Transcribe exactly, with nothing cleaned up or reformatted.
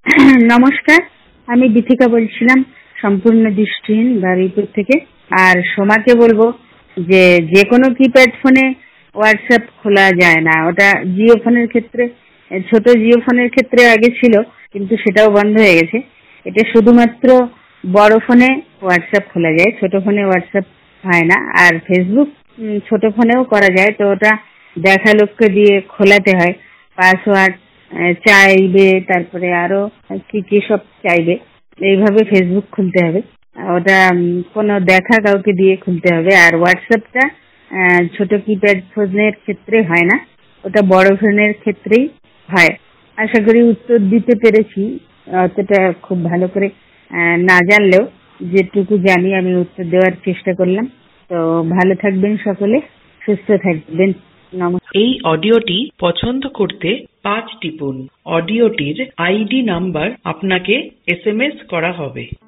নমস্কার, আমি দীপিকা বলছিলাম সম্পূর্ণ দৃষ্টিহীন বারুইপুর থেকে। আর সোমাকে বলবো যে যে কোনো কিপ্যাড ফোনে হোয়াটসঅ্যাপ খোলা যায় না, ওটা জিও ফোনের ক্ষেত্রে, ছোট জিও ফোনের ক্ষেত্রে আগে ছিল, কিন্তু সেটাও বন্ধ হয়ে গেছে। এটা শুধুমাত্র বড় ফোনে হোয়াটসঅ্যাপ খোলা যায়, ছোট ফোনে হোয়াটসঅ্যাপ হয় না। আর ফেসবুক ছোট ফোনেও করা যায়, তো ওটা দেখা লোককে দিয়ে খোলাতে হয়, পাসওয়ার্ড চাইবে, তারপরে আরো কি কি সব চাইবে। এইভাবে ফেসবুক খুলতে হবে, ওটা কোনো দেখা কাউকে দিয়ে খুলতে হবে। আর হোয়াটসঅ্যাপটা ছোট কিপ্যাড ফোনের ক্ষেত্রে হয় না, ওটা বড় ফোনের ক্ষেত্রেই হয়। আশা করি উত্তর দিতে পেরেছি, অতটা খুব ভালো করে না জানলেও যেটুকু জানি আমি উত্তর দেওয়ার চেষ্টা করলাম। তো ভালো থাকবেন সকলে, সুস্থ থাকবেন। নমস্কার। এই অডিওটি পছন্দ করতে পাঁচ টিপুন। অডিওটির আইডি নাম্বার আপনাকে এস এম এস করা হবে।